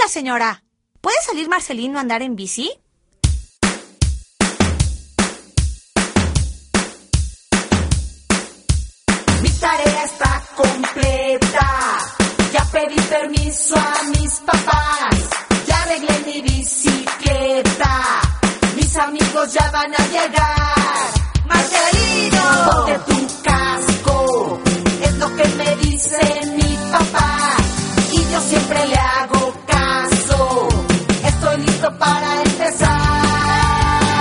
señora. ¿Puede salir Marcelino a andar en bici? Mi tarea está completa. Ya pedí permiso a mis papás. Ya arreglé mi bicicleta. Mis amigos ya van a llegar. Marcelino.